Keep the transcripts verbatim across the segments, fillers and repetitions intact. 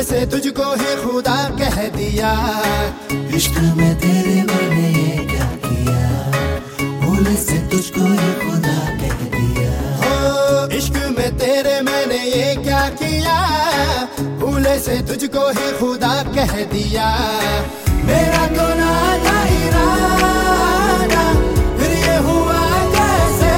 से तुझको ही खुदा कह दिया। इश्क में तेरे मैंने ये क्या किया, भूल से तुझको ही खुदा कह दिया। हो इश्क में तेरे मैंने ये क्या किया, भूल से तुझको ही खुदा कह दिया। मेरा तो ना था इरादा, फिर ये हुआ कैसे,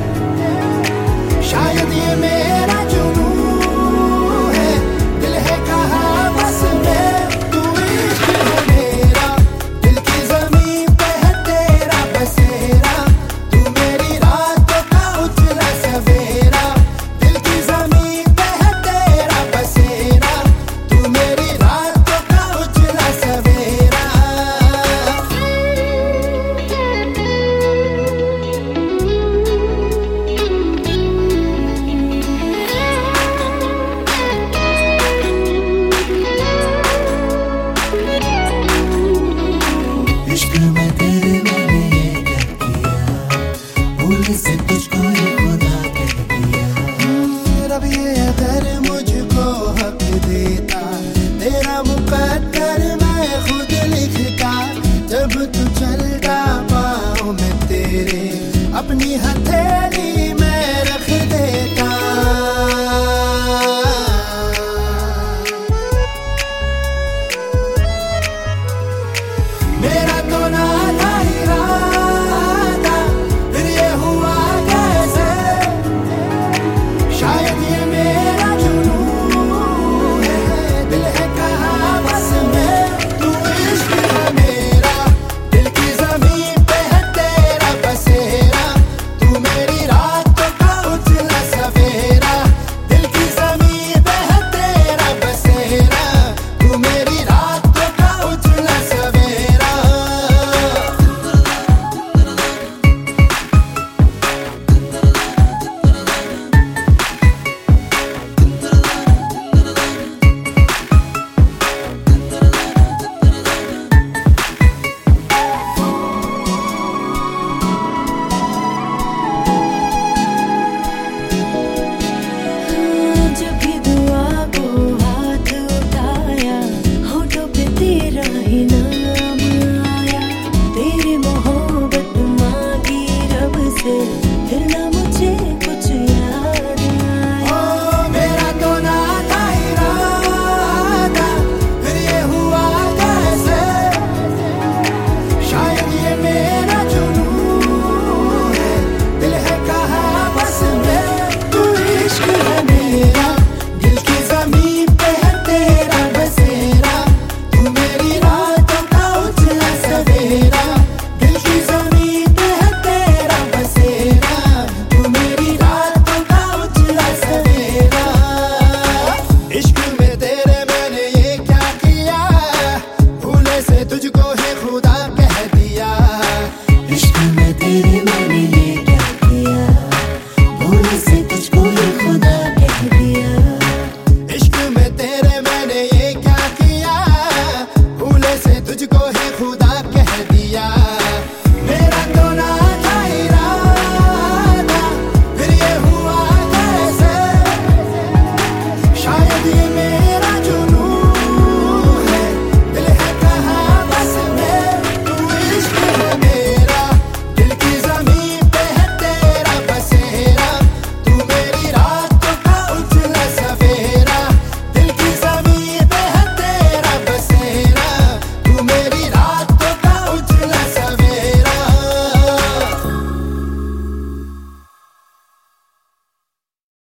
शायद ये मेरा जुनून है, दिल है कहाँ बस में, तू इश्क है मेरा, दिल की ज़मीन पे है तेरा बसेरा, तू मेरी रातों का उजला सवेरा, दिल की ज़मीन पे है तेरा बसेरा, तू मेरी रातों का उजला सवेरा। इश्क में तेरे मैंने ये क्या किया, भूल से तुझको ही खुदा कह दिया। रब ये अगर मुझको हक देता, तेरा मुकद्दर मैं खुद लिखता, जब तू चलता पाँव में तेरे अपनी हथेली में रख देता। मेरा तो ना था इरादा, फिर ये हुआ कैसे, शायद ये मेरा जुनून है, दिल है कहाँ बस में, तू इश्क है मेरा, दिल की ज़मीन पे है तेरा बसेरा, तू मेरी रातों का उजला सवेरा, दिल की ज़मीन पे है तेरा बसेरा, तू मेरी रातों का उजला सवेरा। जब भी दुआ को हाथ उठाया, होठों पे तेरा ही नाम आया, तेरी मोहब्बत मांगी रब से।